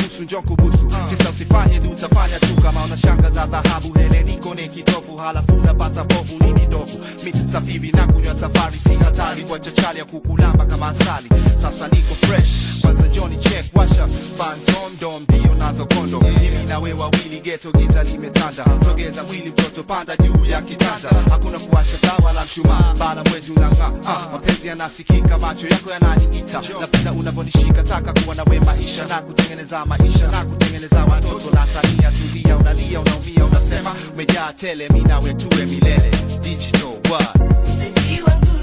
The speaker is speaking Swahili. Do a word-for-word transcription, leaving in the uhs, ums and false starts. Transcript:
nusu njonku busu. Sisa usifanye du utafanya tu kama unashanga za dhahabu. Hele niko ni kitovu halafu unapata povu nini ndovu. Mi safiri na kunywa safari si hatari kwa chachali ya kukulamba kama asali. Sasa niko fresh kwanza Johnny check washa phantom dom dio nazo kondo. Mimi na wewe wawili ghetto giza limetanda. Sogeza mwili mtoto panda juu ya kitanda. Hakuna kuwasha taa wala mshumaa bala mwezi unang'aa. Ah, mapenzi yanasikika macho yako yananiita. Napenda unavonishika taka kuwa na we maisha na kutengeneza maisha na kutengeneza watoto na tania tulia unalia unaumia unasema umejaa tele mimi na wewe tuwe milele digital what